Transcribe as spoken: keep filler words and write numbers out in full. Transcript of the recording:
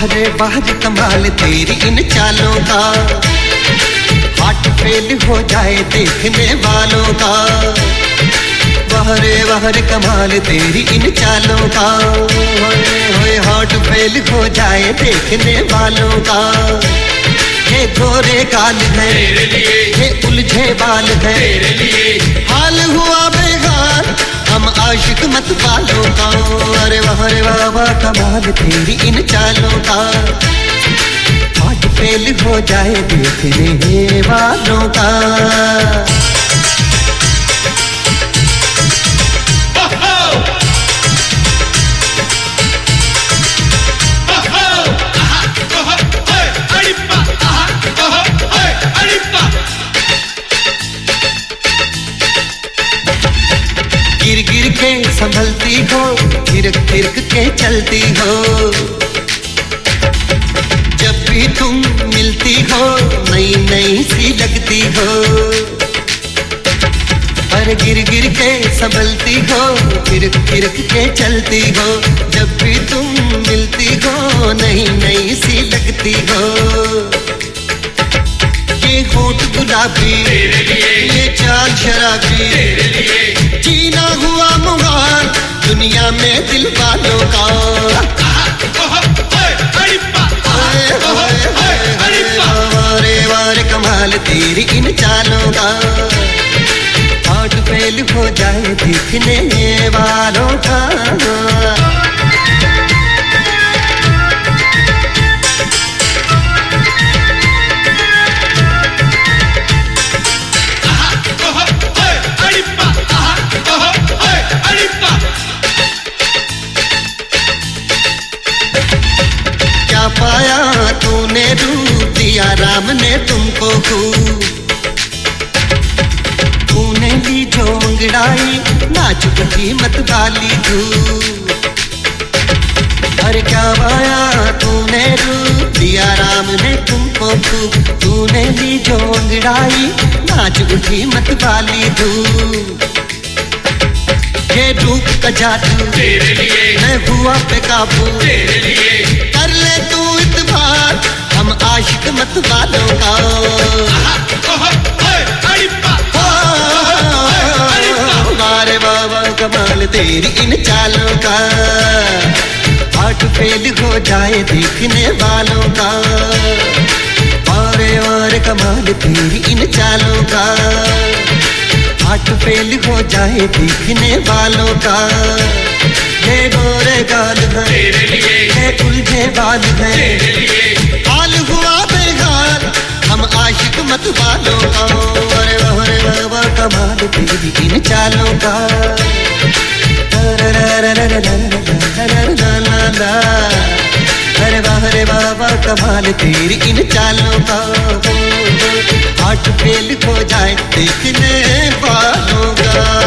रे वाह रे कमाल तेरी इन चालों का, हार्ट फेल हो जाए देखने वालों का। वाह रे वाह रे कमाल तेरी इन चालों का, होए हार्ट फेल हो जाए देखने वालों का। ये गोरे गाल है तेरे लिए, ये उलझे बाल है तेरे लिए, हाल हुआ बेहाल हम आशिक मत वालों का। अरे वाह रे वाह वाह कमाल तेरी इन चालों का, हार्ट फेल हो जाए देखने वालों का। गिर गिर के संभलती हो, थिरक थिरक के चलती हो, जब भी तुम मिलती हो नई नई सी लगती हो। अरे गिर गिर के संभलती हो, थिरक थिरक के चलती हो, जब भी तुम मिलती हो नई नई सी लगती हो। ये होठ गुलाबी तेरे लिए, ये चाल शराबी तेरे लिए, जीना हुआ मुहाल दुनिया में दिल वालों का। वारे वारे कमाल तेरी इन चालों का, हार्ट फेल हो जाए देखने वालों का। पाया तूने रूप दिया राम ने तुमको खूब, तूने ली जो अंगड़ाई नाच उठी मत वाली धूप। अरे क्या पाया तूने रूप दिया राम ने तुमको खूब, तूने ली जो अंगड़ाई नाच उठी मत वाली धूप। ये रूप का जादू तेरे लिए, मैं हुआ बेकाबू तेरे लिए, कर ले तू इत्तेफाक हम आशिक मत वालों का। वारे बाबा कमाल तेरी इन चालों का, हार्ट फेल हो जाए देखने वालों का। वारे वारे कमाल तेरी इन चालों का, हार्ट फेल हो जाए देखने वालों का। ये गोरे गाल है तेरे लिए, ये उलझे बाल है तेरे लिए, हाल हुआ बेहाल हम आशिक मत वालों का। अरे वाह रे वाह कमाल तेरी इन चालों का, अरे वाह रे वाह कमाल तेरी इन चालों का, हार्ट फेल हो जाए देखने वालों का।